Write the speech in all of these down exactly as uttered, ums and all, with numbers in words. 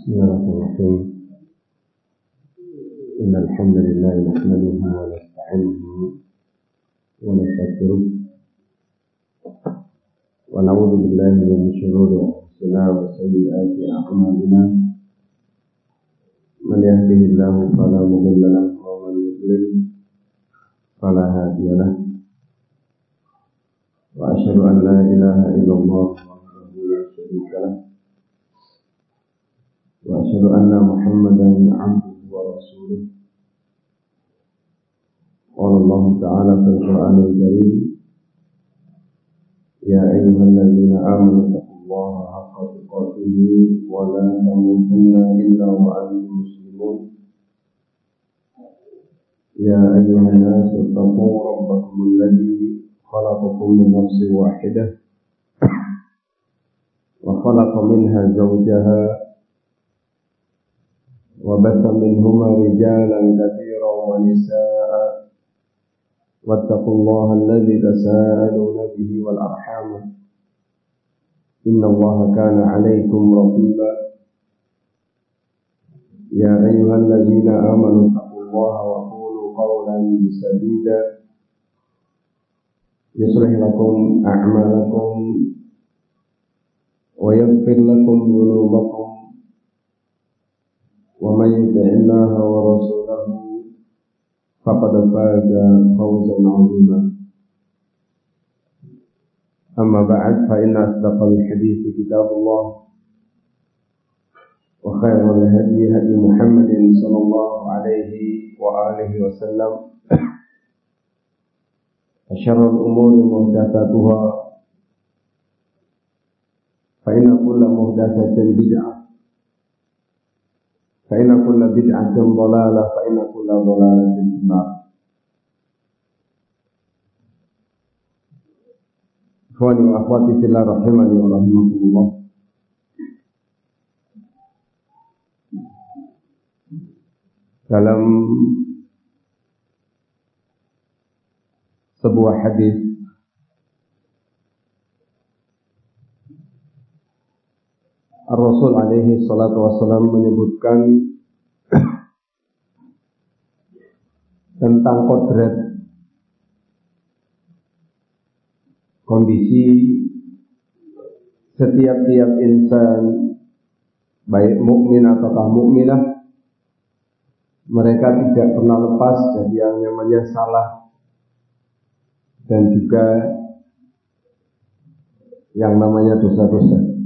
Bismillahirrahmanirrahim. Innal hamdalillah nahmaduhu wa nasta'inuhu wa nastaghfiruh wa na'udzu billahi min shururi anfusina wa sayyiati a'malina. Man yahdihillahu fala mudilla lahu wa man yudlil fala hadiya lahu. Wa asyhadu an la ilaha illallah wahdahu la syarika lahu. Wa asyhadu anna Muhammadan 'abduhu wa rasuluh. Qala Allah ta'ala fil Qur'anil Karim, ya ayyuhalladzina amanu taqullaha haqqa tuqatih wa la tamutunna illa wa antum muslimun. Ya ayyuhan nasu taqu rabbakum alladzi khalaqakum min nafsin wahidah wa khalaqa minha zawjaha وبث منهما رجالا كثيرا ونساء واتقوا الله الذي تساءلون به والأرحام إن الله كان عليكم رقيبا. يا أيها الذين آمنوا اتقوا الله وقولوا قولا سديدا يصلح لكم أعمالكم ويغفر لكم ذنوبكم ومن يطع الله ورسوله فقد فاز فوزا عظيما. أما بعد فإن أصدق الحديث كتاب الله وخير الهدي هدي محمد صلى الله عليه وآله وسلم وشر الأمور محدثاتها فإن كل محدثة بدعة فإن كل بدعة ضلالة فإن كل ضلالة في النار. Ikhwani wa akhwati fillah rahimani wa rahimakumullah. Dalam sebuah hadis Rasul alaihi salatu wassalam menyebutkan tentang kodrat kondisi setiap-tiap insan, baik mukmin ataukah mukminah, mereka tidak pernah lepas dari yang namanya salah dan juga yang namanya dosa-dosa.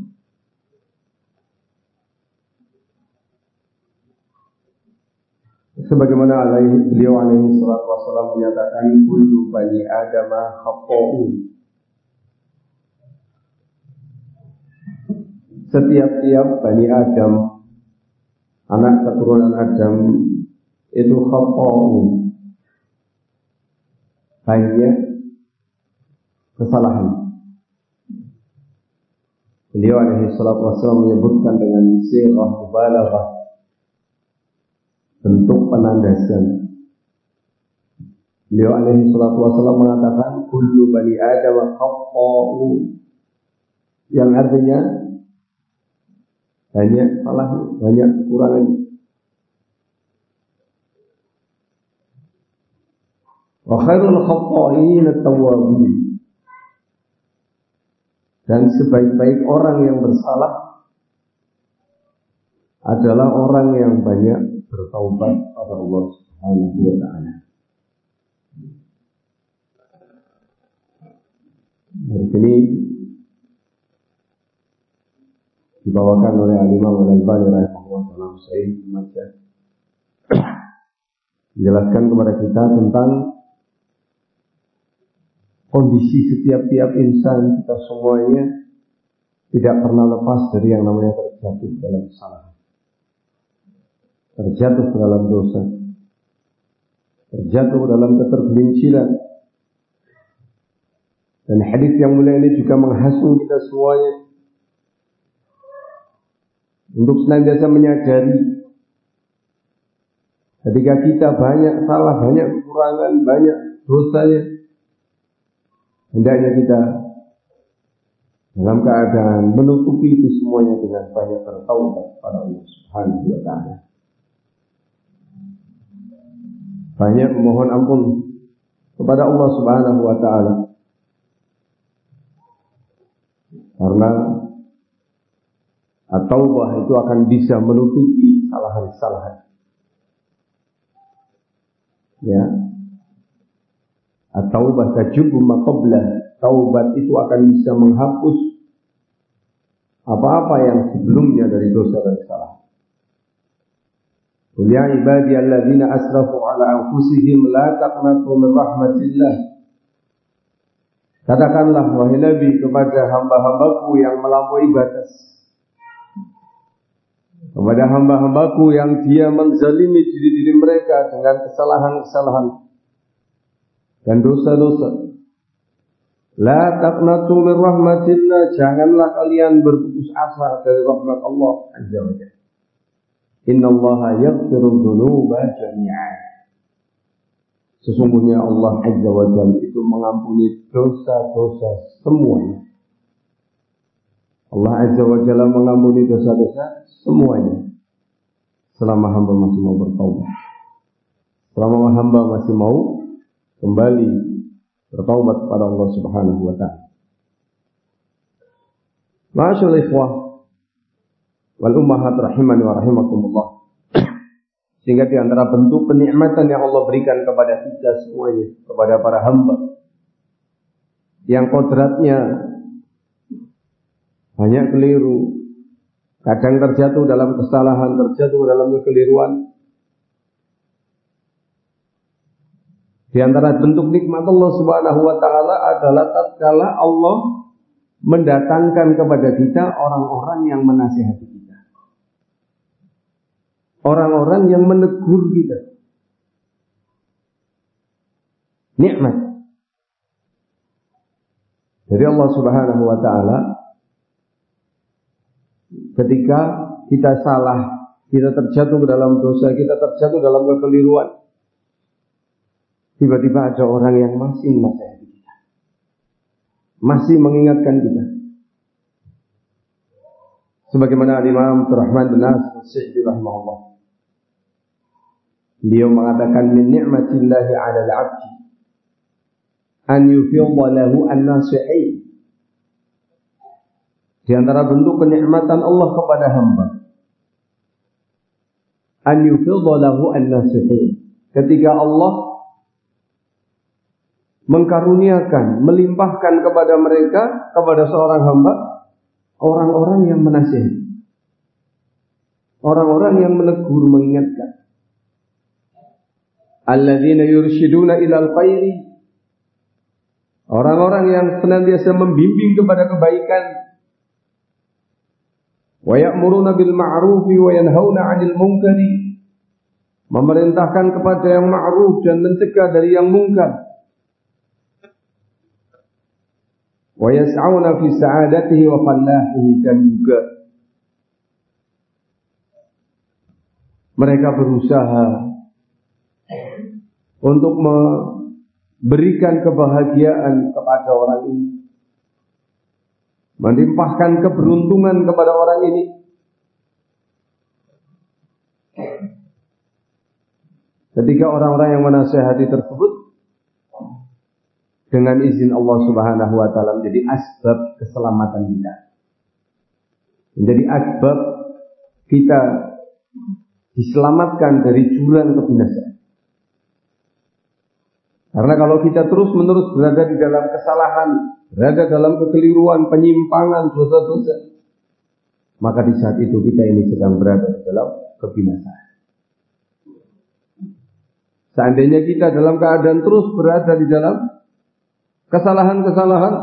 Sebagaimana alaihi beliau alaihi salatu wassalam menyatakan, kullu bani adama khata'un. Setiap-tiap bani Adam, anak keturunan Adam itu khata'un, banyak kesalahan. Beliau alaihi salatu wassalam menyebutkan dengan sighah mubalaghah, bentuk penandasan. Beliau alaihi salatu wassalam mengatakan kullu bani adam khata'un, yang artinya banyak salah, banyak kekurangan. Wa khairul khata'in at-tawwabun, dan sebaik-baik orang yang bersalah adalah orang yang banyak bertaubat kepada Allah Subhanahu wa taala. Dari sini dibawakan oleh Al-Imam Al-Albani rahimahullah dalam Sahih Majah, menjelaskan kepada kita tentang kondisi setiap-tiap insan, kita semuanya tidak pernah lepas dari yang namanya terjatuh dalam kesalahan, terjatuh dalam dosa, terjatuh dalam ketergelinciran. Dan hadis yang mulia ini juga menghasut kita semuanya untuk senantiasa menyadari ketika kita banyak salah, banyak kekurangan, banyak dosanya, hendaknya kita dalam keadaan menutupi itu semuanya dengan banyak bertaubat kepada Allah. Subhanahu wa ta'ala. Banyak memohon ampun kepada Allah Subhanahu wa ta'ala, karena at-taubah itu akan bisa menutupi kesalahan-kesalahan. Ya. At-taubah tajubbu ma qablah. Taubat itu akan bisa menghapus apa-apa yang sebelumnya dari dosa dan kesalahan. Qul ya ibadiyalladzina asrafu ala anfusihim la taqnatu min rahmatillah. Katakanlah wahai Nabi kepada hamba-hambaku yang melampaui batas, kepada hamba-hambaku yang dia menzalimi diri-diri mereka dengan kesalahan-kesalahan dan dosa-dosa. La taqnatu min rahmatillah, janganlah kalian berputus asa dari rahmat Allah Azza wa Jalla. Innallaha yaghfiru dzunuba jami'an. Sesungguhnya Allah Azza wa Jalla itu mengampuni dosa-dosa semuanya. Allah Azza wa Jalla mengampuni dosa-dosa semuanya, selama hamba masih mau bertaubat, selama hamba masih mau kembali bertaubat kepada Allah Subhanahu wa ta'ala. Ma'asyiral ikhwah wal ummahat rahimani wa rahimakumullah. Sehingga di antara bentuk kenikmatan yang Allah berikan kepada kita semuanya, kepada para hamba yang kodratnya banyak keliru, kadang terjatuh dalam kesalahan, terjatuh dalam kekeliruan. Di antara bentuk nikmat Allah Subhanahu wa ta'ala adalah tatkala Allah mendatangkan kepada kita orang-orang yang menasihati kita, orang-orang yang menegur kita. Nikmat dari Allah Subhanahu wa ta'ala. Ketika kita salah, kita terjatuh ke dalam dosa, kita terjatuh dalam kekeliruan, tiba-tiba ada orang yang masih menasihati kita, masih mengingatkan kita. Sebagaimana Imam Abdurrahman bin Nasir As-Sa'di rahimahullah, beliau mengatakan, min ni'matillahi 'ala al-'abdi an yufidha lahu an-nasihin. Di antara bentuk kenikmatan Allah kepada hamba, an yufidha lahu an-nasihin, ketika Allah mengkaruniakan, melimpahkan kepada mereka, kepada seorang hamba, orang-orang yang menasihati, orang-orang yang menegur, mengingatkan. Alladzina yurshiduna ilal khairi, orang-orang yang senantiasa membimbing kepada kebaikan. Wa ya'muruna bil ma'rufi wa yanhauna 'anil munkari, memerintahkan kepada yang ma'ruf dan mencegah dari yang mungkar. Wa yas'auna fi sa'adatihi wa falahihi, dan juga mereka berusaha untuk memberikan kebahagiaan kepada orang ini, melimpahkan keberuntungan kepada orang ini. Ketika orang-orang yang menasihati tersebut dengan izin Allah Subhanahu wa ta'ala menjadi asbab keselamatan kita, menjadi asbab kita diselamatkan dari jurang kebinasaan. Karena kalau kita terus-menerus berada di dalam kesalahan, berada dalam kekeliruan, penyimpangan, dosa-dosa, maka di saat itu kita ini sedang berada di dalam kebinasaan. Seandainya kita dalam keadaan terus berada di dalam kesalahan-kesalahan,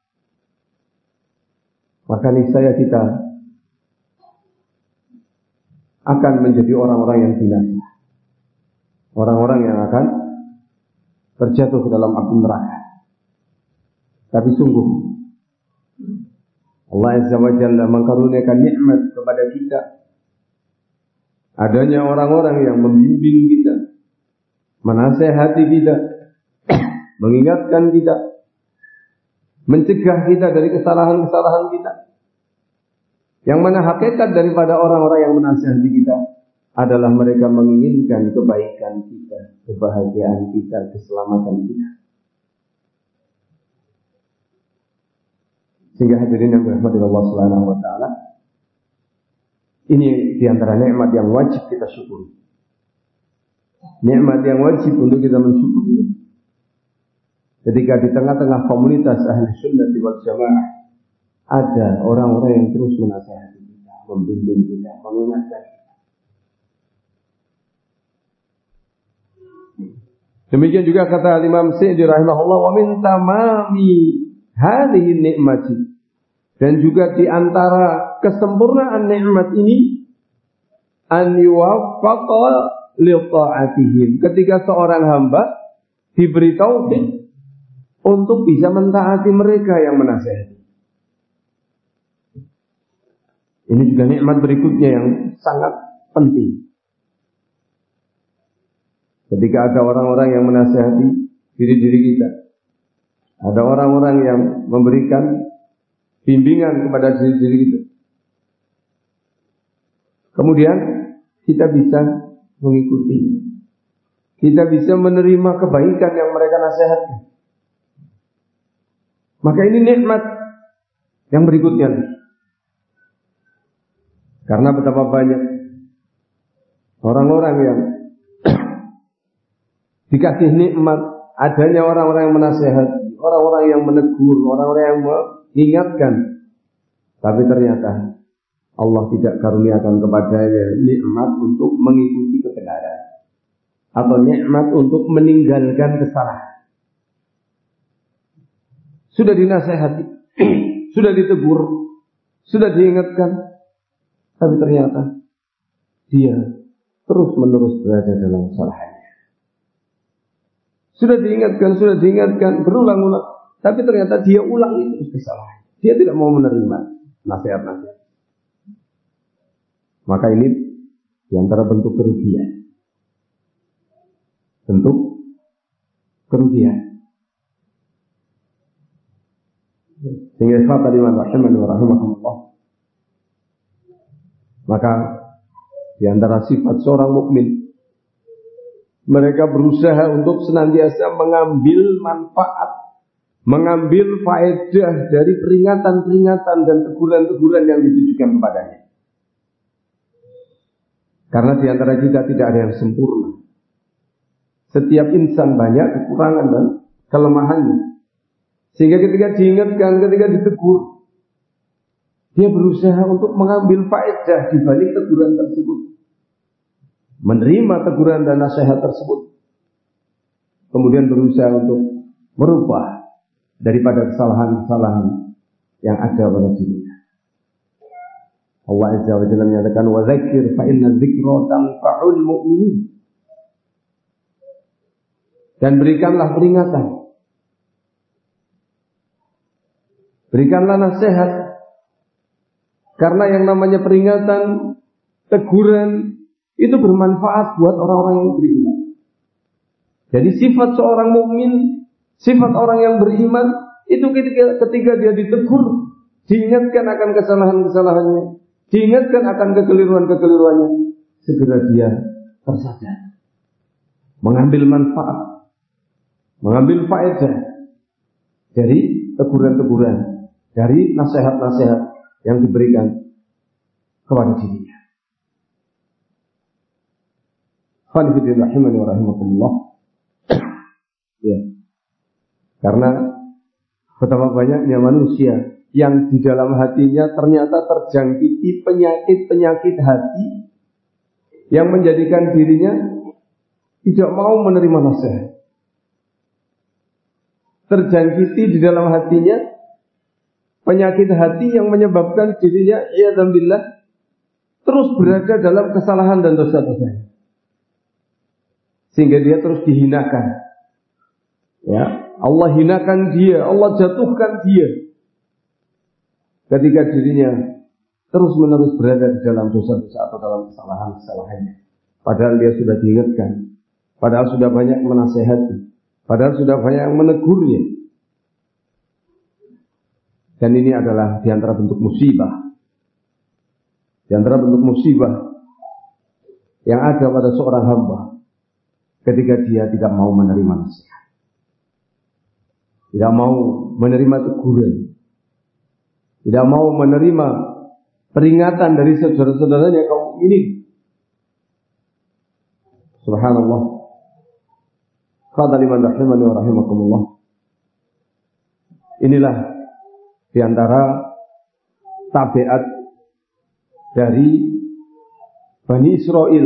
maka niscaya kita akan menjadi orang-orang yang binasa, orang-orang yang akan terjatuh ke dalam api neraka. Tapi sungguh Allah Azza wa Jalla mengkaruniakan nikmat kepada kita, adanya orang-orang yang membimbing kita, menasihati kita, mengingatkan kita, mencegah kita dari kesalahan-kesalahan kita. Yang mana hakikat daripada orang-orang yang menasihati kita adalah mereka menginginkan kebaikan kita, kebahagiaan kita, keselamatan kita. Sehingga hadirin yang dirahmati Allah Subhanahu wa taala, ini diantara nikmat yang wajib kita syukuri. Nikmat yang wajib untuk kita mensyukuri. Ketika di tengah-tengah komunitas ahli sunnah wal jamaah ada orang-orang yang terus menasihati kita, membimbing kita, mengingatkan kita. Demikian juga kata Imam Sa'di rahimahullah, wa min tamami hadhihi nikmati, dan juga di antara kesempurnaan nikmat ini an yuwaffaqa li ta'atihim, ketika seorang hamba diberi taufik untuk bisa mentaati mereka yang menasihati. Ini juga nikmat berikutnya yang sangat penting. Ketika ada orang-orang yang menasihati diri-diri kita, ada orang-orang yang memberikan bimbingan kepada diri-diri kita, kemudian kita bisa mengikuti, kita bisa menerima kebaikan yang mereka nasihatkan, maka ini nikmat yang berikutnya. Karena betapa banyak orang-orang yang dikasih nikmat adanya orang-orang yang menasihati, orang-orang yang menegur, orang-orang yang mengingatkan, tapi ternyata Allah tidak karuniakan kepadanya nikmat untuk mengikuti kebenaran atau nikmat untuk meninggalkan kesalahan. Sudah dinasihati, sudah ditegur, sudah diingatkan, tapi ternyata dia terus-menerus berada dalam kesalahan. Sudah diingatkan, sudah diingatkan berulang-ulang, tapi ternyata dia ulangi terus kesalahan. Dia tidak mau menerima nasihat-nasihat. Maka ini diantara bentuk kerugian. Bentuk kerugian. Sehingga sahabat iman rahimani wa rahimakumullah, maka diantara sifat seorang mukmin, mereka berusaha untuk senantiasa mengambil manfaat, mengambil faedah dari peringatan-peringatan dan teguran-teguran yang ditujukan kepadanya. Karena di antara kita tidak ada yang sempurna. Setiap insan banyak kekurangan dan kelemahannya. Sehingga ketika diingatkan, ketika ditegur, dia berusaha untuk mengambil faedah di balik teguran tersebut, menerima teguran dan nasihat tersebut, kemudian berusaha untuk merubah daripada kesalahan-kesalahan yang ada pada dirinya. Allah Azza wa Jalla menyatakan, wa dzakir fa inna dzikra tanfa'ul mu'minin, dan berikanlah peringatan, berikanlah nasihat, karena yang namanya peringatan, teguran itu bermanfaat buat orang-orang yang beriman. Jadi sifat seorang mukmin, sifat orang yang beriman itu ketika, ketika dia ditegur, diingatkan akan kesalahan-kesalahannya, diingatkan akan kekeliruan-kekeliruannya, segera dia tersadar, mengambil manfaat, mengambil faedah dari teguran-teguran, dari nasihat-nasihat yang diberikan kepada dirinya. Khonifidin rahimani wa rahimakumullah. Ya. Karena betapa banyaknya manusia yang di dalam hatinya ternyata terjangkiti penyakit-penyakit hati yang menjadikan dirinya tidak mau menerima nasihat. Terjangkiti di dalam hatinya penyakit hati yang menyebabkan dirinya iyadzan billah terus berada dalam kesalahan dan dosa-dosa, sehingga dia terus dihinakan. Ya, Allah hinakan dia, Allah jatuhkan dia ketika dirinya terus-menerus berada di dalam dosa-dosa atau dalam kesalahan-kesalahannya. Padahal dia sudah diingatkan, padahal sudah banyak menasehati, padahal sudah banyak yang menegurnya. Dan ini adalah diantara bentuk musibah Di antara bentuk musibah yang ada pada seorang hamba ketika dia tidak mau menerima nasihat, tidak mau menerima teguran, tidak mau menerima peringatan dari saudara-saudaranya kaum ini. Subhanallah. Qala liman rahimani wa rahimakumullah. Inilah di antara tabiat dari Bani Israel.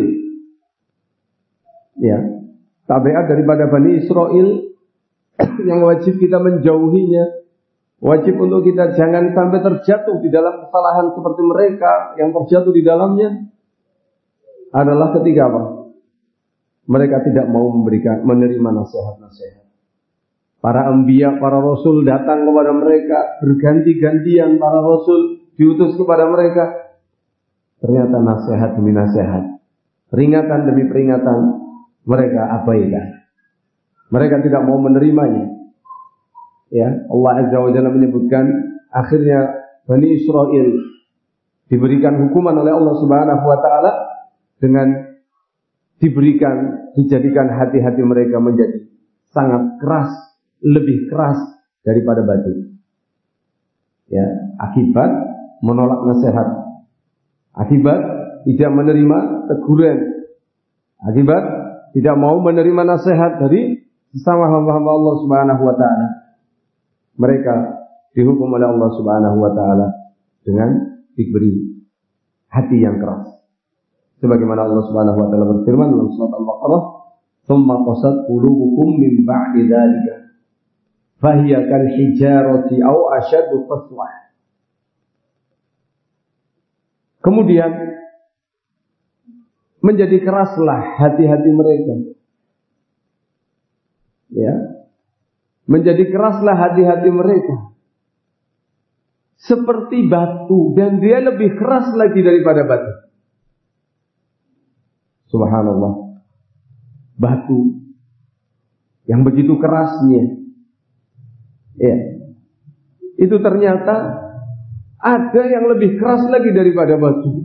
Ya, tabiat daripada Bani Israel yang wajib kita menjauhinya. Wajib untuk kita jangan sampai terjatuh di dalam kesalahan seperti mereka yang terjatuh di dalamnya adalah ketika apa? Mereka tidak mau memberikan menerima nasihat-nasihat. Para anbiya, para rasul datang kepada mereka, berganti-gantian para rasul diutus kepada mereka. Ternyata nasihat demi nasihat, peringatan demi peringatan, mereka abaikan. Mereka tidak mau menerimanya. Ya, Allah Azza wa Jalla menyebutkan akhirnya Bani Israel diberikan hukuman oleh Allah Subhanahu wa taala dengan diberikan dijadikan hati-hati mereka menjadi sangat keras, lebih keras daripada batu. Ya, akibat menolak nasihat, akibat tidak menerima teguran, akibat tidak mau menerima nasihat dari sesama hamba-hamba Allah Subhanahu wa taala. Mereka dihukum oleh Allah Subhanahu wa taala dengan diberi hati yang keras. Sebagaimana Allah Subhanahu wa taala berfirman dalam surat Al-Baqarah, "Tsumma qasat qulubukum min ba'di dzalika, fa hiya kal hijarati aw ashaddu qaswah." Kemudian menjadi keraslah hati-hati mereka. Ya. Menjadi keraslah hati-hati mereka seperti batu, dan dia lebih keras lagi daripada batu. Subhanallah. Batu yang begitu kerasnya, ya, itu ternyata ada yang lebih keras lagi daripada batu.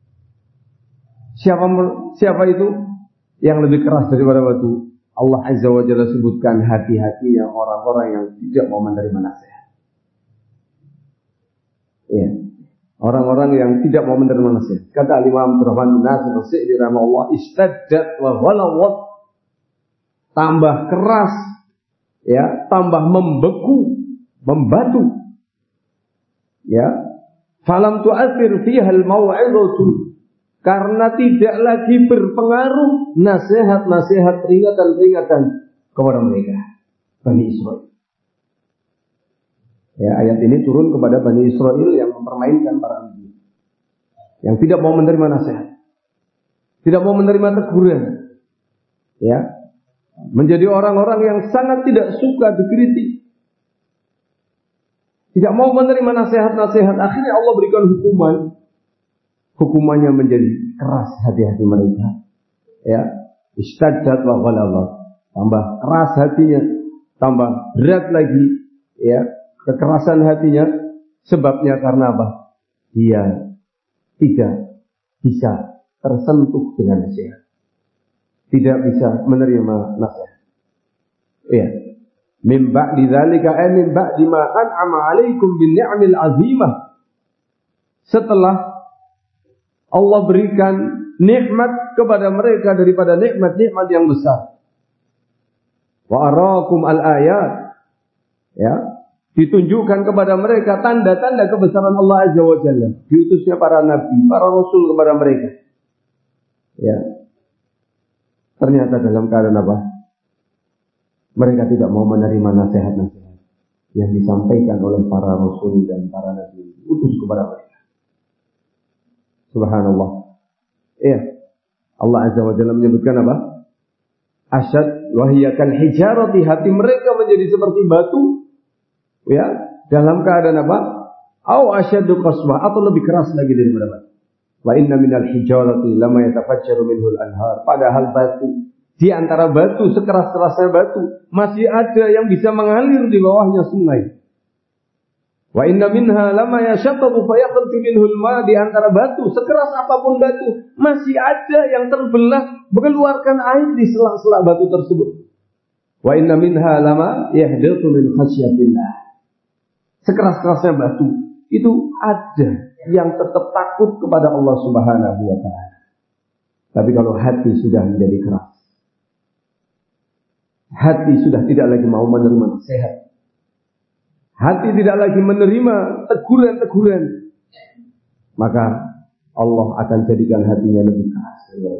Siapa siapa itu yang lebih keras daripada batu? Allah Azza wa Jalla sebutkan hati-hatinya orang-orang yang tidak mau menerima nasihat. Ya. Orang-orang yang tidak mau menerima nasihat. Kata Imam Abdurrahman bin Nasir As-Sa'di rahimahullah, istaddat wa ghalawat, tambah keras, ya, tambah membeku, membatu. Ya. Falam tu'athir fiha al-mau'izatu, karena tidak lagi berpengaruh nasihat-nasihat, peringatan-peringatan kepada mereka, Bani Israel. Ya, ayat ini turun kepada Bani Israel yang mempermainkan para nabi, yang tidak mau menerima nasihat, tidak mau menerima teguran, ya, menjadi orang-orang yang sangat tidak suka dikritik, tidak mau menerima nasihat-nasihat. Akhirnya Allah berikan hukuman. Hukumannya menjadi keras hati-hati mereka. Ya, istaddat wa ghalawat, tambah keras hatinya, tambah berat lagi, ya, kekerasan hatinya. Sebabnya karena apa? Dia tidak bisa tersentuh dengan nasihat, tidak bisa menerima nasihat. Ya, min ba'di dzalika ay min ba'di ma an'ama 'alaikum bin ni'amil 'azimah. Setelah Allah berikan nikmat kepada mereka daripada nikmat-nikmat yang besar. Wa arakum al-ayat, ya, ditunjukkan kepada mereka tanda-tanda kebesaran Allah Azza wa Jalla. Diutusnya para nabi, para rasul kepada mereka. Ya. Ternyata dalam keadaan apa? Mereka tidak mau menerima nasihat-nasihat yang disampaikan oleh para rasul dan para nabi diutus kepada mereka. Subhanallah. Iya. Allah Azza wa Jalla menyebutkan apa? Asyad wahiyya kal hijarati, hati mereka menjadi seperti batu. Ya, dalam keadaan apa? Au asyaddu qaswah, atau lebih keras lagi daripada batu. Wa inna minal hijarati lama yatafajjaru minhul anhar. Padahal batu, di antara batu, sekeras-kerasnya batu, masih ada yang bisa mengalir di bawahnya sungai. Wa inna minha lama yashaqqu fa yakhruju minhu al-ma, di antara batu, sekeras apapun batu, masih ada yang terbelah mengeluarkan air di sela-sela batu tersebut. Wa inna minha lama yahdithu min khasyatillah. Sekeras-kerasnya batu, itu ada yang tetap takut kepada Allah Subhanahu wa taala. Tapi kalau hati sudah menjadi keras, hati sudah tidak lagi mau menerima nasihat, hati tidak lagi menerima teguran-teguran, maka Allah akan jadikan hatinya lebih keras.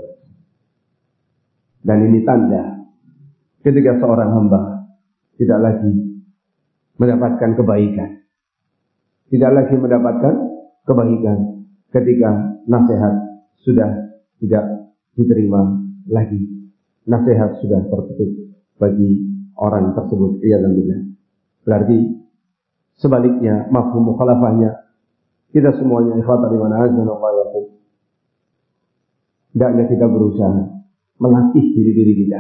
Dan ini tanda ketika seorang hamba tidak lagi mendapatkan kebaikan, tidak lagi mendapatkan kebaikan ketika nasihat sudah tidak diterima lagi, nasihat sudah tertutup bagi orang tersebut. Iyadzubillah. Berarti sebaliknya, mafhum mukhalafahnya, kita semuanya ikhwata liman azanallahu wa iyyakum, hendaknya kita berusaha melatih diri-diri kita,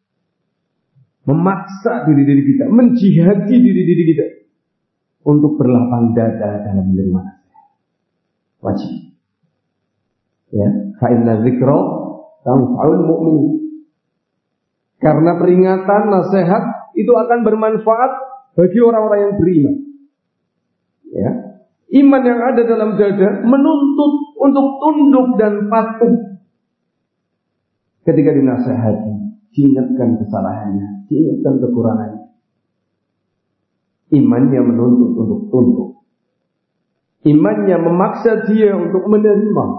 memaksa diri-diri kita, menjihadi diri-diri kita untuk berlapang dada dalam menerima nasihat. Wajib. Ya, fa inna dzikra tanfa'ul mu'minin. Karena peringatan, nasihat itu akan bermanfaat bagi orang-orang yang beriman. Ya, iman yang ada dalam dada menuntut untuk tunduk dan patuh ketika dinasihati, diingatkan kesalahannya, diingatkan kekurangannya. Imannya menuntut untuk tunduk. Imannya memaksa dia untuk menerima.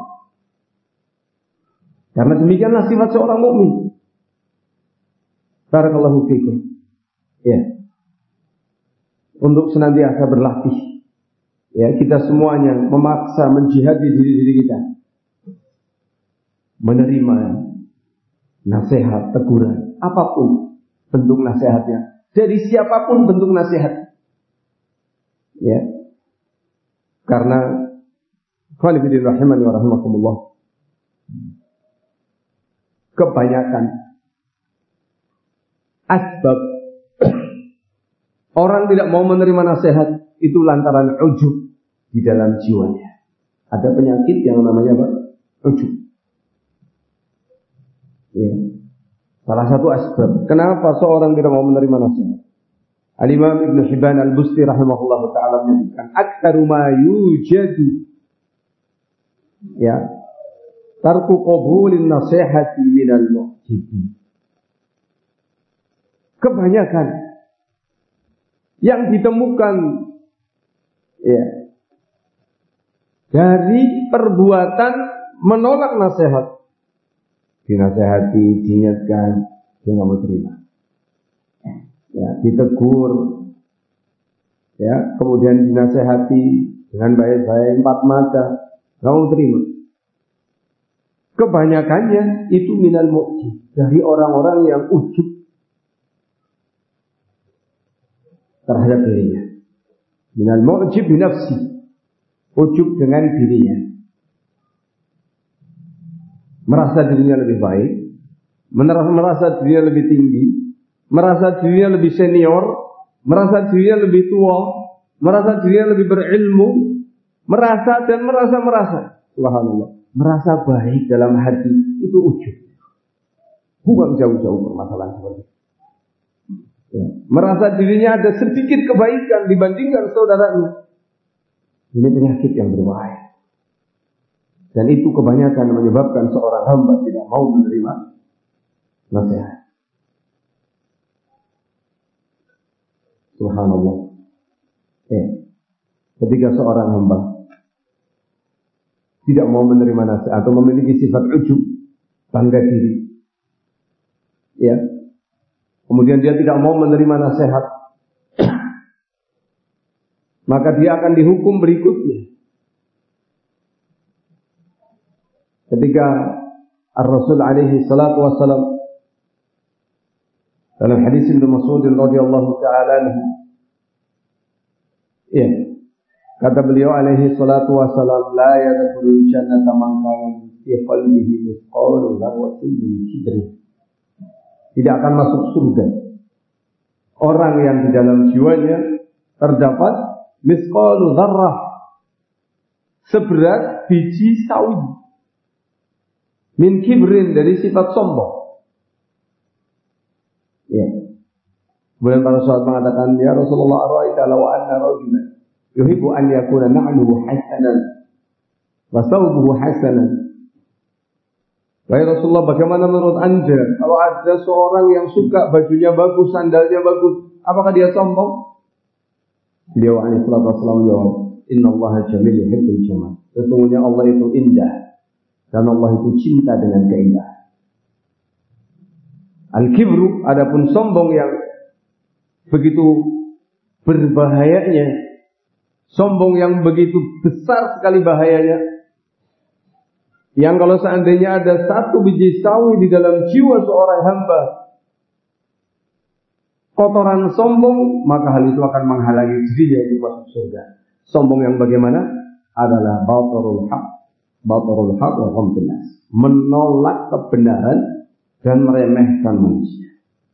Karena demikianlah sifat seorang mukmin. Barakallahu fikum. Ya. Untuk senantiasa berlatih. Ya, kita semuanya memaksa menjihadi diri-diri kita. Menerima nasihat, teguran, apapun bentuk nasihatnya, dari siapapun bentuk nasihat. Ya. Karena khalifidin rahimani wa rahimakumullah, kebanyakan asbab orang tidak mau menerima nasihat itu lantaran ujub di dalam jiwanya. Ada penyakit yang namanya apa? Ujub. Ya. Salah satu asbab kenapa seorang tidak mau menerima nasihat. Al-Imam Ibn Hibban Al-Busti rahimahullah ta'ala menyebutkan, aktsaru ma yujadu, ya, tarku qabulin nasihati minal mu'jibin. Kebanyakan yang ditemukan, ya, dari perbuatan menolak nasihat, dinasihati, diingatkan, dia nggak mau terima. Ya, ditegur, ya, kemudian dinasihati dengan baik-baik empat mata, nggak mau terima. Kebanyakannya itu minal mu'jib, dari orang-orang yang ujub terhadap dirinya. Minal mu'jib binafsi, ujub dengan dirinya, merasa dirinya lebih baik, merasa dirinya lebih tinggi, merasa dirinya lebih senior, merasa dirinya lebih tua, merasa dirinya lebih berilmu, merasa dan merasa-merasa, subhanallah, merasa baik dalam hati, itu ujub. Bukan jauh-jauh permasalahan seperti itu. Ya. Merasa dirinya ada sedikit kebaikan dibandingkan saudaranya, ini penyakit yang berbahaya. Dan itu kebanyakan menyebabkan seorang hamba tidak mau menerima nasihat. Subhanallah. Ya. Ketika seorang hamba tidak mau menerima nasihat atau memiliki sifat ujub, bangga diri, ya, kemudian dia tidak mau menerima nasihat, maka dia akan dihukum berikutnya. Ketika Ar-Rasul alaihi salatu wassalam dalam hadis Ibnu Mas'ud radhiyallahu ta'ala anhu, ya, kata beliau alaihi salatu wassalam, la yadkhulul jannata man kana fi qalbihi mithqalu dzarratin min kibrin. Tidak akan masuk surga orang yang di dalam jiwanya terdapat misqalu dzarrah, seberat biji sawi. Min kibrin, dari sifat sombong. Ya. Kemudian para sahabat mengatakan, ya Rasulullah, ara'aita law anna rajulan yuhibbu an yakuna na'luhu hasanan wa thawbuhu hasanan. Wahai Rasulullah, bagaimana menurut Anda kalau ada seorang yang suka bajunya bagus, sandalnya bagus, apakah dia sombong? Beliau alaihi salatu wasallam jawab, innallaha jamil yuhibbul jamal. Sesungguhnya Allah itu indah dan Allah itu cinta dengan keindahan. Al-kibru, adapun sombong yang begitu berbahayanya, sombong yang begitu besar sekali bahayanya, yang kalau seandainya ada satu biji sawi di dalam jiwa seorang hamba, kotoran sombong, maka hal itu akan menghalangi dirinya untuk masuk surga. Sombong yang bagaimana? Adalah batarul haq, batarul haq wa ghamtun nas, menolak kebenaran dan meremehkan manusia.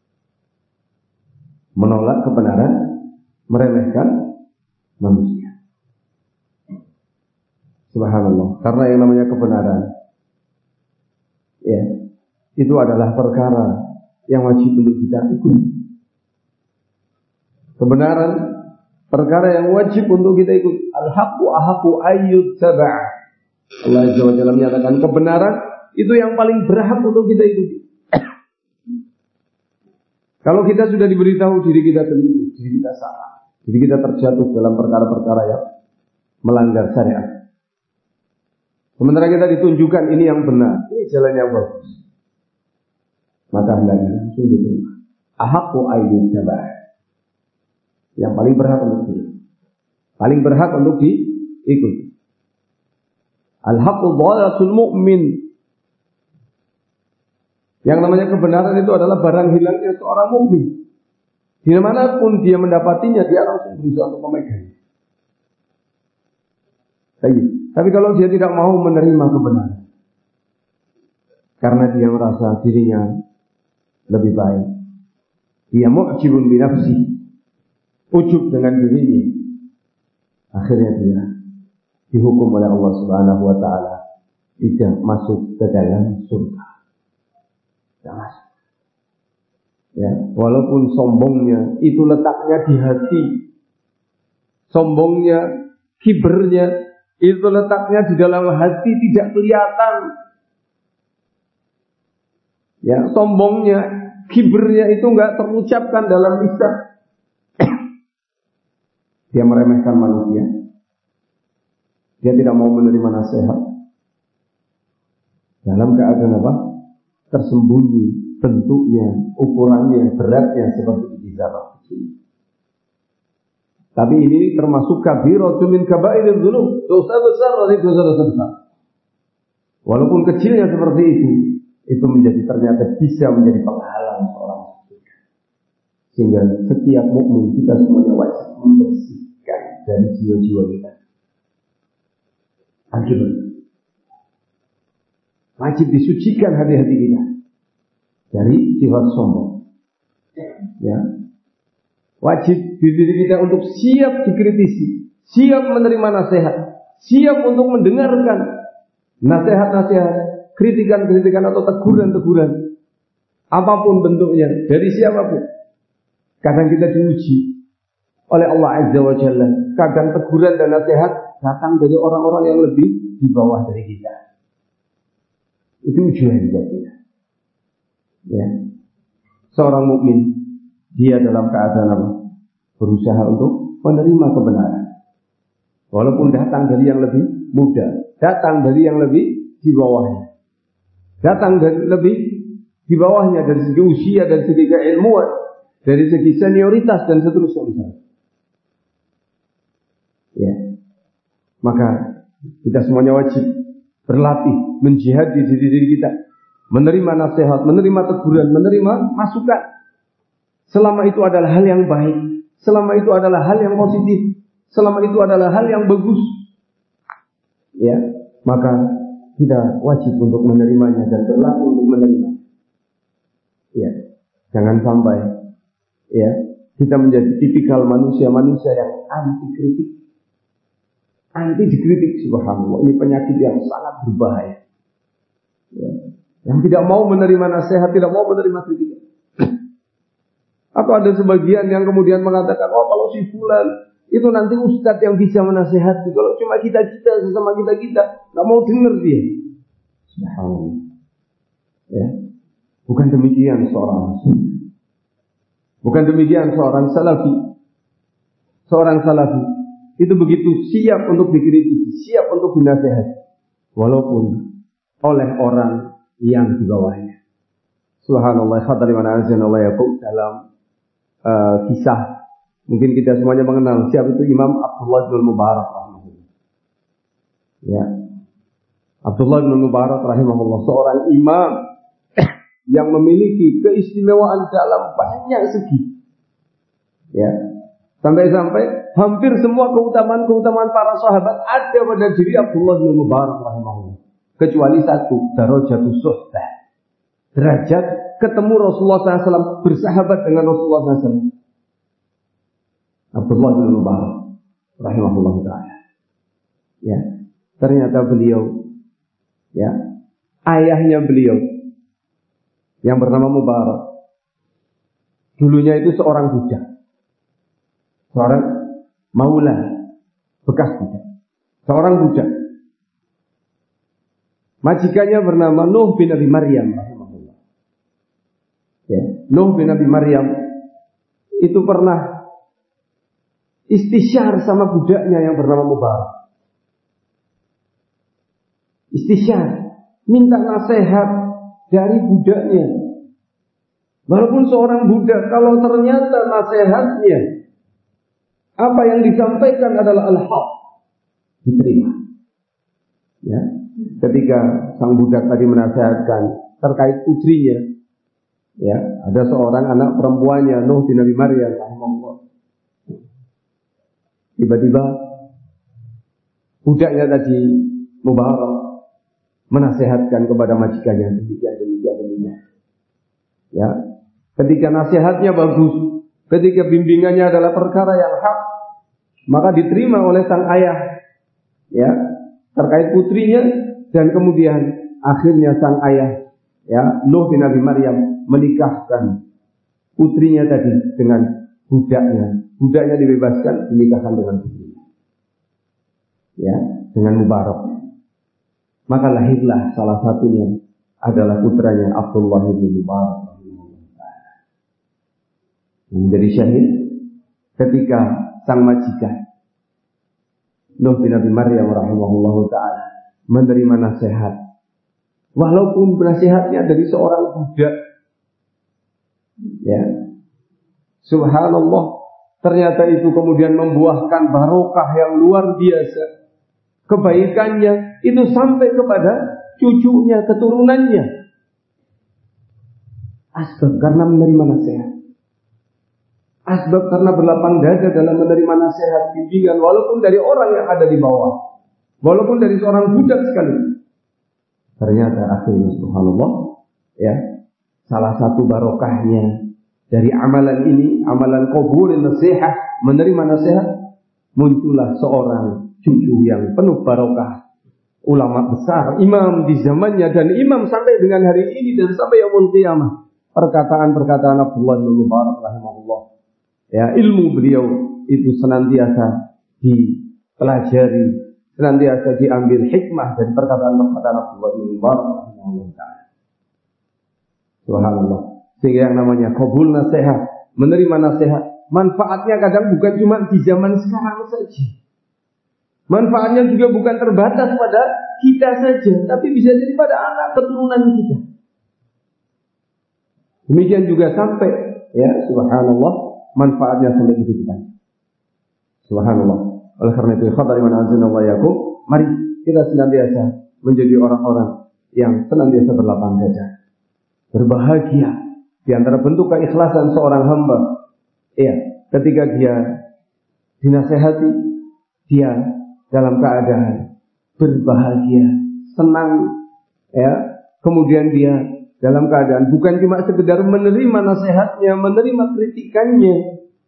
Menolak kebenaran, meremehkan manusia. Subhanallah. Karena yang namanya kebenaran, ya, itu adalah perkara yang wajib untuk kita ikuti. Kebenaran, perkara yang wajib untuk kita ikuti. Al-haqqu ahaqqu ayyut sab'a. Allah Azza wa Jalla menyatakan kebenaran itu yang paling berhak untuk kita ikuti. Kalau kita sudah diberitahu diri kita keliru, diri kita salah, diri kita terjatuh dalam perkara-perkara yang melanggar syariat, sementara kita ditunjukkan ini yang benar, ini jalan yang bagus, maka hendaknya langsung diterima. Ahaqqu ayyut sab'a, yang paling berhak untuk kita, paling berhak untuk diikuti. Al-haqqu dhalatul mu'min. Yang namanya kebenaran itu adalah barang hilangnya seorang mukmin. Di manapun dia mendapatinya, dia langsung berusaha untuk memegangnya. Tapi kalau dia tidak mau menerima kebenaran, karena dia merasa dirinya lebih baik, dia mu'jibun bi nafsi, ujub dengan dirinya, akhirnya dia dihukum oleh Allah Subhanahu wa taala tidak masuk ke dalam surga. Jangan. Ya, walaupun sombongnya itu letaknya di hati, sombongnya, kibernya itu letaknya di dalam hati, tidak kelihatan. Ya, sombongnya, kibernya itu enggak terucapkan dalam lisan. Dia meremehkan manusia. Dia tidak mau menerima nasihat. Dalam keadaan apa? Tersembunyi bentuknya, ukurannya, beratnya seperti biji zarah kecil. Tapi ini termasuk kabiratun min kaba'iril dzunub, dosa besar dari dosa-dosa besar. Walaupun kecilnya seperti itu, itu menjadi ternyata bisa menjadi penghalang seorang muslim. Sehingga setiap mukmin kita semuanya wajib membersihkan dari jiwa-jiwa kita. Akibat wajib disucikan hati-hati kita dari sifat sombong. Ya. Wajib diri kita untuk siap dikritisi, siap menerima nasihat, siap untuk mendengarkan nasihat-nasihat, kritikan-kritikan atau teguran-teguran, apapun bentuknya, dari siapapun. Kadang kita diuji oleh Allah Azza wa Jalla, kadang teguran dan nasihat datang dari orang-orang yang lebih di bawah dari kita. Itu ujian buat kita. Ya. Seorang mukmin dia dalam keadaan apa? Berusaha untuk menerima kebenaran. Walaupun datang dari yang lebih muda, datang dari yang lebih di bawahnya, datang dari lebih di bawahnya dari segi usia, dari segi keilmuan, dari segi senioritas dan seterusnya. Ya. Maka kita semuanya wajib berlatih, menjihadi diri diri kita, menerima nasihat, menerima teguran, menerima masukan. Selama itu adalah hal yang baik, selama itu adalah hal yang positif, selama itu adalah hal yang bagus, ya, maka kita wajib untuk menerimanya dan berlaku untuk menerima. Ya, jangan sampai, ya, kita menjadi tipikal manusia-manusia yang anti kritik, anti dikritik. Subhanallah, ini penyakit yang sangat berbahaya. Ya. Yang tidak mau menerima nasihat, tidak mau menerima kritikan. Atau ada sebagian yang kemudian mengatakan, oh kalau si fulan itu nanti ustadz yang bisa menasihati. Kalau cuma kita-kita, sesama kita-kita, nggak mau dengar dia. Subhanallah. Ya. Bukan demikian seorang Bukan demikian seorang salafi. Seorang salafi itu begitu siap untuk dikritisi, siap untuk dinasihati, walaupun oleh orang yang di bawahnya. Subhanallah, khadari mana azanallah yaqub dalam uh, kisah. Mungkin kita semuanya mengenal siapa itu Imam Abdullah bin Mubarak rahimahullah. Ya. Abdullah bin Mubarak rahimahullah seorang imam yang memiliki keistimewaan dalam banyak segi. Ya. Sampai-sampai hampir semua keutamaan-keutamaan para sahabat ada pada diri Abdullah bin Mubarak rahimahullah. Kecuali satu, darajatus suhbah. Derajat ketemu Rasulullah sallallahu alaihi wasallam, bersahabat dengan Rasulullah sallallahu alaihi wasallam. Abdullah bin Mubarak rahimahullah ta'ala. Ya, ternyata beliau, ya, ayahnya beliau yang bernama Mubarak, dulunya itu seorang budak, seorang maula, bekas budak, seorang budak. Majikannya bernama Nuh bin Abi Maryam rahimahullah. Ya, Nuh bin Abi Maryam itu pernah istisyar sama budaknya yang bernama Mubarak. Istisyar, minta nasihat dari budaknya. Walaupun seorang budak, kalau ternyata nasihatnya, apa yang disampaikan adalah al-haq, diterima. Ya, ketika sang budak tadi menasihatkan terkait putrinya, ya, ada seorang anak perempuannya, Nuh bin Abi Maryam rahimahullah. Tiba-tiba budaknya tadi Mubarak menasihatkan kepada majikannya demikian demikian demikian. Ya, ketika nasihatnya bagus, ketika bimbingannya adalah perkara yang hak, maka diterima oleh sang ayah, ya, terkait putrinya, dan kemudian akhirnya sang ayah, ya, Nuh bin Abi Maryam menikahkan putrinya tadi dengan budaknya. Budaknya dibebaskan, dinikahkan dengan putrinya, ya, dengan Mubarak. Maka lahirlah salah satunya adalah putranya Abdullah bin Mubarak menjadi syahid ketika sang majikan Nuh bin Abi Maryam rahimahullah ta'ala menerima nasihat, walaupun nasihatnya dari seorang budak. Ya, subhanallah, ternyata itu kemudian membuahkan barokah yang luar biasa. Kebaikannya itu sampai kepada cucunya, keturunannya. Asbab karena menerima nasihat. Asbab karena berlapang dada dalam menerima nasihat, bimbingan, walaupun dari orang yang ada di bawah, walaupun dari seorang budak sekali. Ternyata akhirnya subhanallah, ya, salah satu barokahnya dari amalan ini, amalan qabulin nasihat, menerima nasihat, muncullah seorang cucu yang penuh barokah, ulama besar, imam di zamannya, dan imam sampai dengan hari ini dan sampai yaumul qiyamah. Perkataan-perkataan Abdullah bin Mubarak rahimahullah, ya, ilmu beliau itu senantiasa dipelajari, senantiasa diambil hikmah dari perkataan-perkataan Abdullah bin Mubarak rahimahullah ta'ala. Subhanallah. Sehingga yang namanya qabul nasihat, menerima nasihat, manfaatnya kadang bukan cuma di zaman sekarang saja. Manfaatnya juga bukan terbatas pada kita saja, tapi bisa jadi pada anak keturunan kita. Demikian juga sampai, ya, subhanallah, manfaatnya sampai ke kita. Subhanallah. Oleh karena itu, khadari man azanallahu yakum, mari kita senantiasa menjadi orang-orang yang senantiasa berlapang dada, berbahagia di antara bentuk keikhlasan seorang hamba. Ya, ketika dia dinasehati, dia dalam keadaan berbahagia, senang, ya. Kemudian dia dalam keadaan bukan cuma sekedar menerima nasihatnya, menerima kritikannya,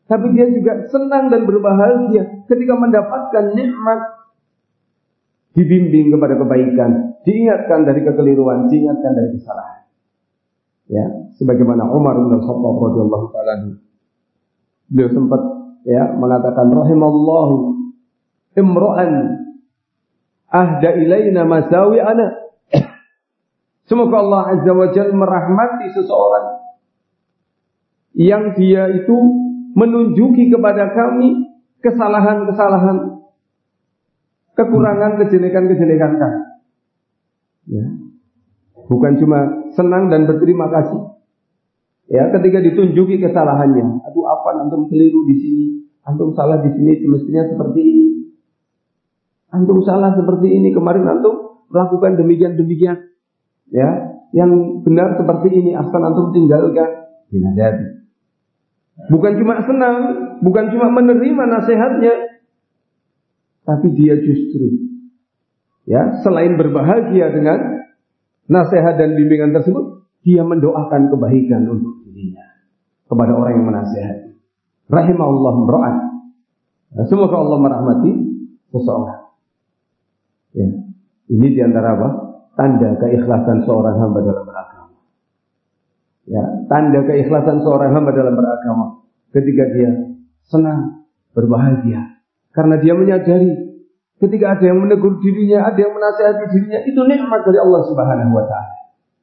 tapi dia juga senang dan berbahagia ketika mendapatkan nikmat, dibimbing kepada kebaikan, diingatkan dari kekeliruan, diingatkan dari kesalahan. Ya, sebagaimana Umar bin Khattab radhiyallahu taala beliau sempat ya mengatakan rahimallahu imra'an ahda ilaina masawi'ana. Semoga Allah azza wa jalla merahmati seseorang yang dia itu menunjuki kepada kami kesalahan-kesalahan, kekurangan, kejelekan-kejelekan kami. Ya. Bukan cuma senang dan berterima kasih. Ya, ketika ditunjuki kesalahannya, aduh apa antum keliru di sini, antum salah di sini, semestinya seperti ini. Antum salah seperti ini, kemarin antum melakukan demikian-demikian. Ya, yang benar seperti ini, asal antum tinggalkan. Dinasihati. Bukan cuma senang, bukan cuma menerima nasihatnya, tapi dia justru ya, selain berbahagia dengan nasihat dan bimbingan tersebut, dia mendoakan kebaikan untuk dirinya kepada orang yang menasihati. Rahimahullah imra'an. Semoga Allah merahmati seseorang. Ya. Ini diantara apa? Tanda keikhlasan seorang hamba dalam beragama. Ya, tanda keikhlasan seorang hamba dalam beragama ketika dia senang, berbahagia, karena dia menyadari ketika ada yang menegur dirinya, ada yang menasihati dirinya, itu nikmat dari Allah Subhanahu wa taala.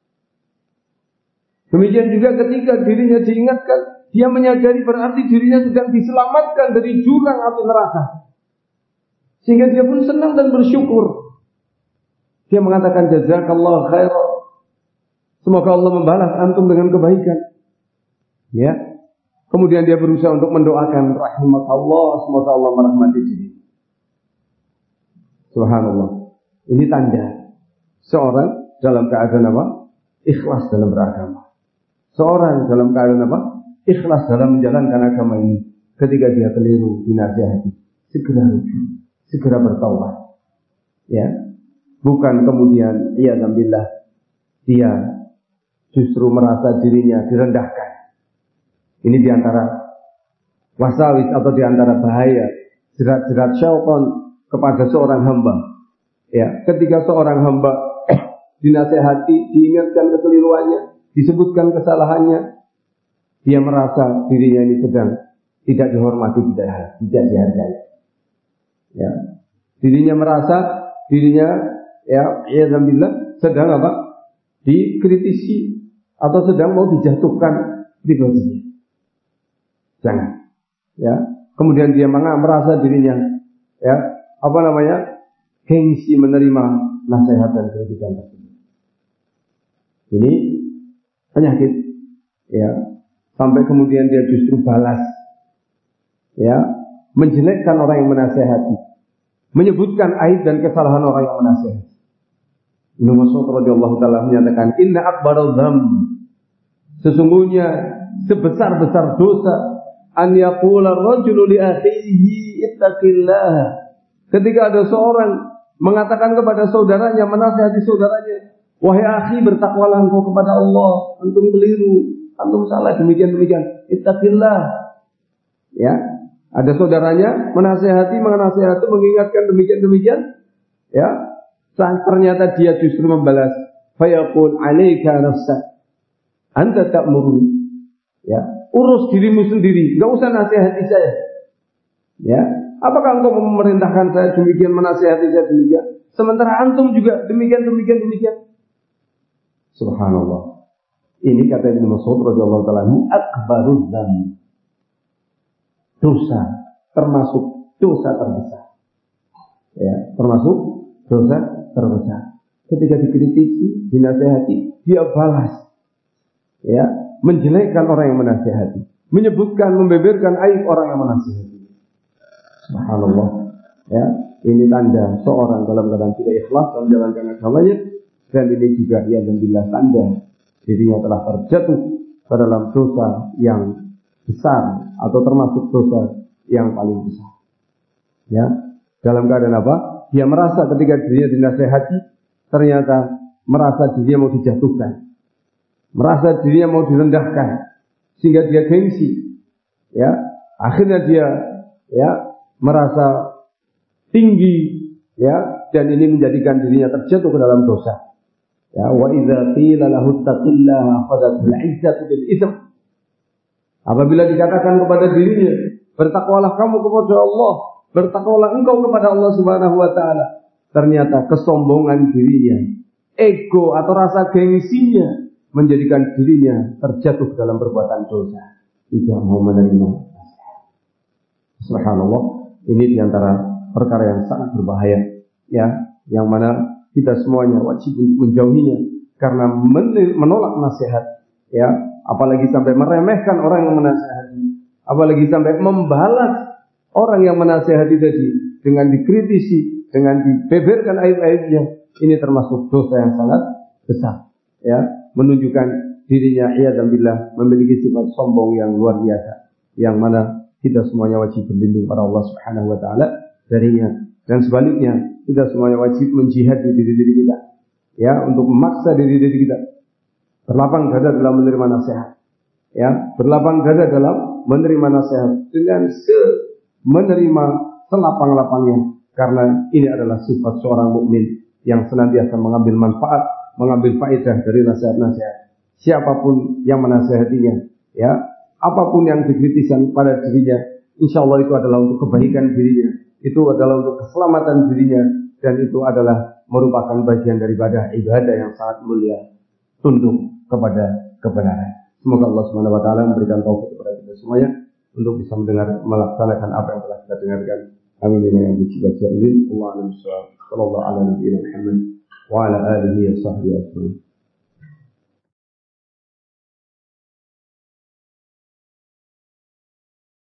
Demikian juga ketika dirinya diingatkan, dia menyadari berarti dirinya sedang diselamatkan dari jurang api neraka. Sehingga dia pun senang dan bersyukur. Dia mengatakan jazakallahu khairan. Semoga Allah membalas antum dengan kebaikan. Ya. Kemudian dia berusaha untuk mendoakan rahimakallah, semoga Allah merahmati diri. Subhanallah. Ini tanda seorang dalam keadaan apa? Ikhlas dalam beragama. Seorang dalam keadaan apa? Ikhlas dalam menjalankan agama ini. Ketika dia keliru, dinasihati, segera rujuk, segera bertaubat. Ya, bukan kemudian ia alhamdulillah dia justru merasa dirinya direndahkan. Ini diantara wasawis atau diantara bahaya jerat-jerat syaitan kepada seorang hamba. Ya, ketika seorang hamba dinasihati, diingatkan kekeliruannya, disebutkan kesalahannya, dia merasa dirinya ini sedang tidak dihormati, tidak tidak dihargai. Ya, dirinya merasa dirinya ya, ya alhamdulillah sedang apa? Dikritisi atau sedang mau dijatuhkan di posisi. Jangan. Ya, kemudian dia merasa dirinya ya apa namanya gengsi menerima nasihat dan kritikan tersebut. Ini penyakit, ya, sampai kemudian dia justru balas, ya, menjelekkan orang yang menasihati, menyebutkan aib dan kesalahan orang yang menasihati. Ibnu Mas'ud radhiyallahu taala menyatakan, inna akbarul dzam, sesungguhnya sebesar-besar dosa an yaqula ar-rajulu li akhihi ittaqillah. Ketika ada seorang mengatakan kepada saudaranya, menasihati saudaranya, wahai akhi, bertakwalah engkau kepada Allah, antum keliru, antum salah, demikian-demikian, ittaqillah. Ya, ada saudaranya menasihati, menasihati, mengingatkan demikian-demikian, ya, ternyata dia justru membalas, fayaqul alaika nafsak, anta ta'muruni. Ya, urus dirimu sendiri, enggak usah nasihati saya. Ya, apakah engkau memerintahkan saya demikian, menasihati saya demikian, sementara antum juga demikian, demikian, demikian. Subhanallah. Ini kata Ibnu Mas'ud radhiyallahu taala, akbaruz dzam. Dosa, termasuk dosa terbesar. Ya, termasuk dosa terbesar. Ketika dikritisi, dinasihati, dia balas. Ya, menjelekkan orang yang menasihati, menyebutkan, membeberkan aib orang yang menasihati. Subhanallah. Ya, ini tanda seorang dalam keadaan tidak ikhlas dalam menjalankan agamanya, dan ini juga ya alhamdulillah tanda dirinya telah terjatuh ke dalam dosa yang besar atau termasuk dosa yang paling besar. Ya, dalam keadaan apa? Dia merasa ketika dirinya dinasihati, ternyata merasa dirinya mau dijatuhkan, merasa dirinya mau direndahkan, sehingga dia gengsi. Ya, Akhirnya dia ya merasa tinggi ya, dan ini menjadikan dirinya terjatuh ke dalam dosa. Ya, wa idza qila lahu taqillaha akhadhat bil 'izzati bil itsm. Apabila dikatakan kepada dirinya, bertakwalah kamu kepada Allah, bertakwalah engkau kepada Allah Subhanahu wa taala, ternyata kesombongan dirinya, ego atau rasa gengsinya menjadikan dirinya terjatuh dalam perbuatan dosa, tidak mau menerima. Subhanallah, ini diantara perkara yang sangat berbahaya, ya, yang mana kita semuanya wajib untuk menjauhinya karena menolak nasihat, ya, apalagi sampai meremehkan orang yang menasihati, apalagi sampai membalas orang yang menasihati tadi dengan dikritisi, dengan dibeberkan aib-aibnya. Ini termasuk dosa yang sangat besar, ya, menunjukkan dirinya iyadzan billah memiliki sifat sombong yang luar biasa, yang mana kita semuanya wajib berlindung pada Allah Subhanahu wa taala darinya. Dan sebaliknya, kita semuanya wajib menjihad di diri-diri kita, ya, untuk memaksa diri-diri kita berlapang dada dalam menerima nasihat, ya, berlapang dada dalam menerima nasihat dengan se menerima selapang-lapangnya, karena ini adalah sifat seorang mukmin yang senantiasa mengambil manfaat, mengambil faedah dari nasihat-nasihat siapapun yang menasihatinya, ya, apapun yang dikritiskan pada dirinya, insya Allah itu adalah untuk kebaikan dirinya, itu adalah untuk keselamatan dirinya, dan itu adalah merupakan bagian daripada ibadah yang sangat mulia, tunduk kepada kebenaran. Semoga Allah Subhanahu wa taala memberikan taufik kepada kita semuanya untuk bisa mendengar, melaksanakan apa yang telah kita dengarkan. Amin ya rabbal alamin. Allahu a'lam bishawab. Sallallahu ala nabiyyina Muhammad wa ala alihi wa sahbihi ajma'in.